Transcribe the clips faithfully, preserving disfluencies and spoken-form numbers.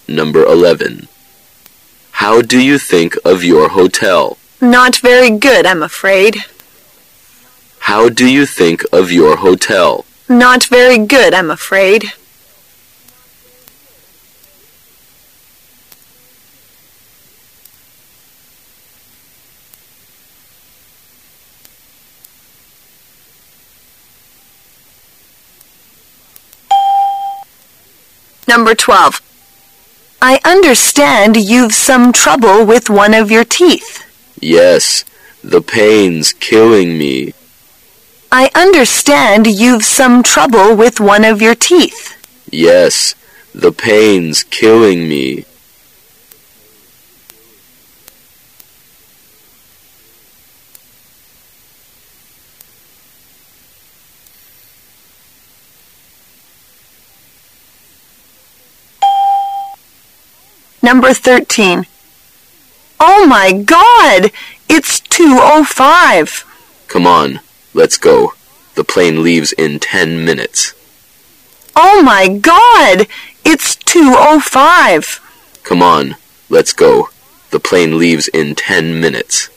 Number eleven. How do you think of your hotel? Not very good, I'm afraid. How do you think of your hotel? Not very good, I'm afraid. Number twelve. I understand you've some trouble with one of your teeth. Yes, the pain's killing me. I understand you've some trouble with one of your teeth. Yes, the pain's killing me. Number thirteen. Oh my God! It's two oh five. Come on, let's go. The plane leaves in ten minutes. Oh my God! It's two oh five. Come on, let's go. The plane leaves in ten minutes.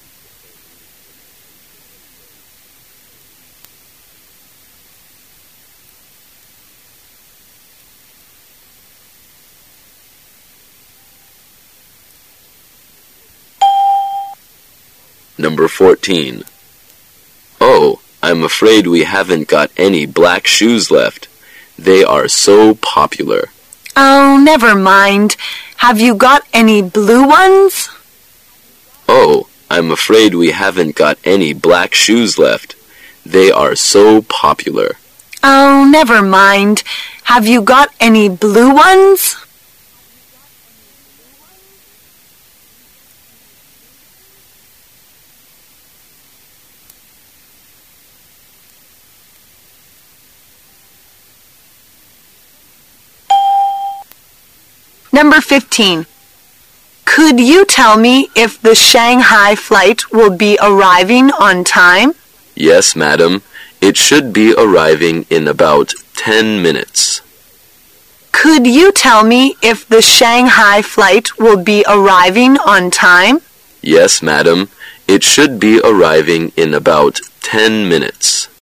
Number fourteen. Oh, I'm afraid we haven't got any black shoes left. They are so popular. Oh, never mind. Have you got any blue ones? Oh, I'm afraid we haven't got any black shoes left. They are so popular. Oh, never mind. Have you got any blue ones? Number fifteen. Could you tell me if the Shanghai flight will be arriving on time? Yes, madam. It should be arriving in about ten minutes. Could you tell me if the Shanghai flight will be arriving on time? Yes, madam. It should be arriving in about ten minutes.